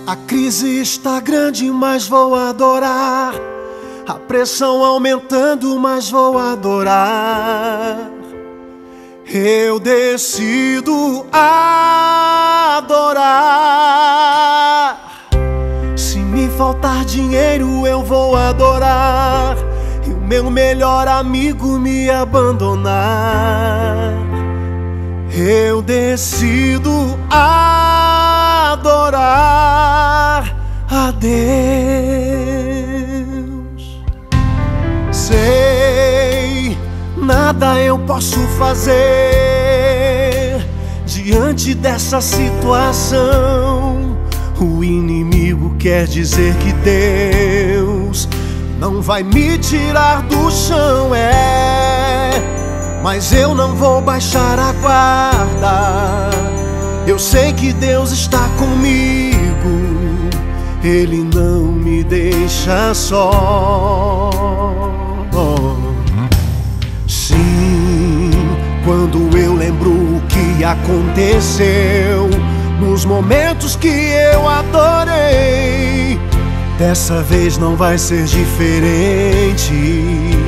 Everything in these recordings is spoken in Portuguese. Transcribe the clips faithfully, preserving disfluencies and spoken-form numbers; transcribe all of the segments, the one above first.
A crise está grande, mas vou adorar. A pressão aumentando, mas vou adorar. Eu decido adorar. Se me faltar dinheiro, eu vou adorar. E o meu melhor amigo me abandonar. Eu decido adorar a Deus. Sei, nada eu posso fazer diante dessa situação. O inimigo quer dizer que Deus não vai me tirar do chão, é. Mas eu não vou baixar a guarda. Eu sei que Deus está comigo. Ele não me deixa só. Sim, quando eu lembro o que aconteceu, nos momentos que eu adorei, dessa vez não vai ser diferente.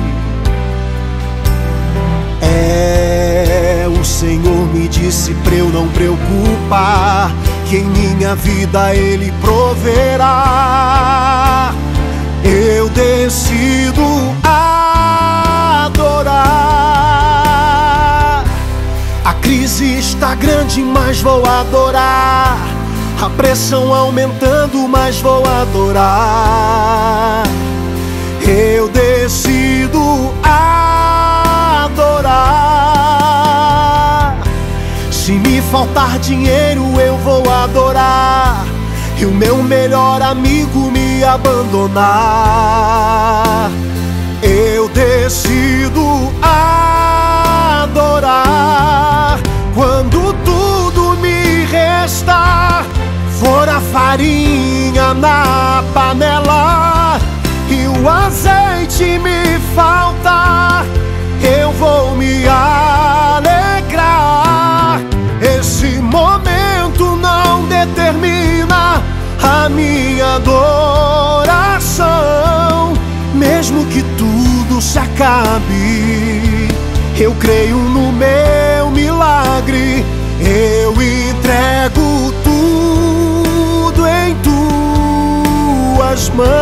É, o Senhor me disse pra eu não preocupar, que em minha vida Ele proverá. Eu decido adorar. A crise está grande, mas vou adorar. A pressão aumentando, mas vou adorar. Eu decido adorar. Se me faltar dinheiro, eu vou adorar. E o meu melhor amigo me abandonar. Eu decido adorar. Quando tudo me restar for a farinha na panela e o azeite me faltar, eu vou me alegrar. Esse momento não determina a minha adoração. Mesmo que tudo se acabe, eu creio no meu milagre. Eu entrego tudo em tuas mãos.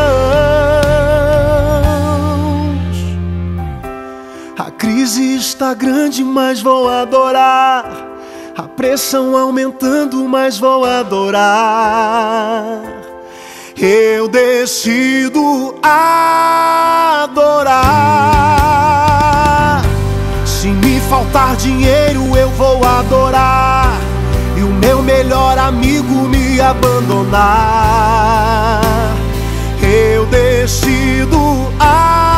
A crise está grande, mas vou adorar. A pressão aumentando, mas vou adorar. Eu decido adorar. Se me faltar dinheiro, eu vou adorar. E o meu melhor amigo me abandonar. Eu decido adorar.